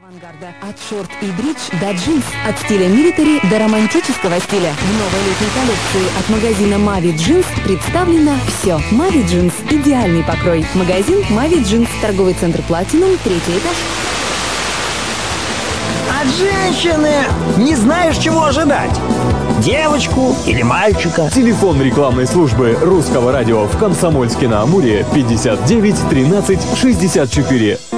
Авангарда. От шорт и бридж до джинс, от стиля милитари до романтического стиля. В новой летней коллекции от магазина Mavi Jeans представлено все. Mavi Jeans – идеальный покрой. Магазин Mavi Jeans, торговый центр Platinum, 3-й этаж. От женщины не знаешь, чего ожидать. Девочку или мальчика. Телефон рекламной службы Русского радио в Комсомольске на Амуре 59 13 64.